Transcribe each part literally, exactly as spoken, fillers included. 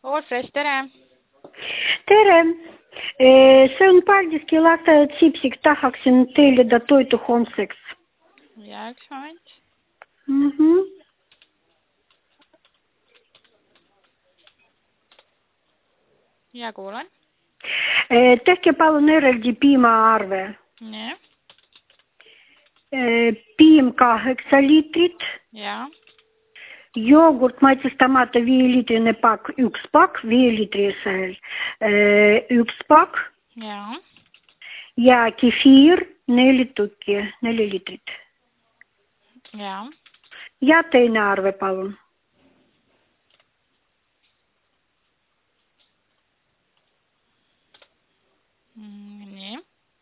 All Fresh, tere! Tere! See on Paldiski lasteaed Sipsik, tahaksin tellida toitu homseks. Ja, üks moment. Mhm. Ja kuulen. Tehke palun eraldi piimaarve. Nii. Piim kaheksa liitrit. Ja. Jogurt maitsestamata viieliitrine pakk, üks pakk, viieliitrisel üks pakk. Ja. Ja kefiir neli tükki, neli liitrit. Ja. Ja teine arve palun. Nii.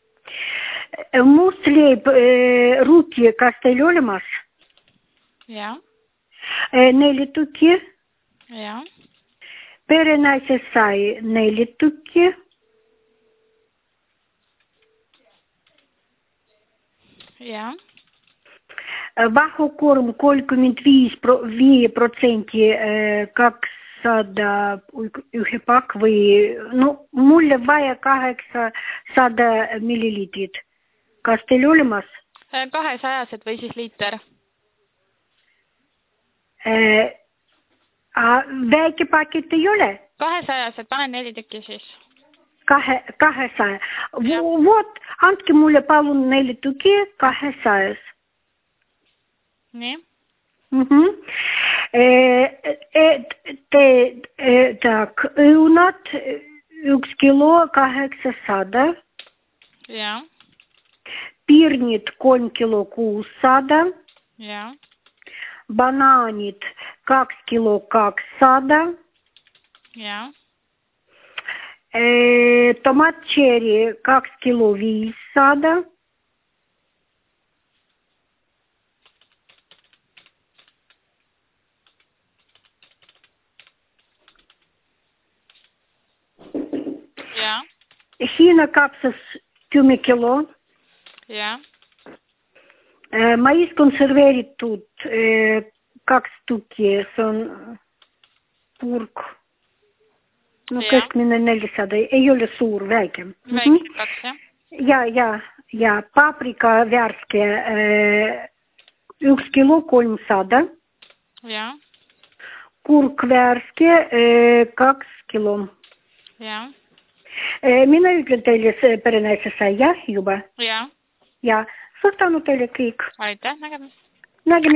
Must leib ruuki, kas teil olemas? Ja. Neli tükki. Ja. Perenaise sai neli tükki. Ja. Vahukorm kolmkümmend viis protsenti kakssada ühe pakk või no mulle vaja kaheksasada milliliitrit. Kas teil olemas? Kahesajased või siis liiter? Väike pakett ei ole? Kahesajased, panen neli tükki siis. Kahe, kahesaja. Vot, andke mulle palun neli tükki kahesajas. Nii. Mhm. Tak, õunad üks kilo kaheksasada. Ja. Pirnid kolm kilo kuussada. Ja. Banaanid kaks kilo kakssada. Ja. Tomat cherry kaks kilo viissada. Ja. Hiina kapsas kümme kilo. Ja. Mais konserveeritud kaks tükki, see on purk. No keskmine nelisada, ei ole suur, väike. Väike kaks, jah? Ja, ja, ja paprika värske üks kilo kolmsada. Ja. Kurk värske kaks kilo. Ja. Mina ütlen teile perenaise sai, jah, juba? Ja. Ja, suur tänu teile kõik. Aitäh, nägemist. Nägemist.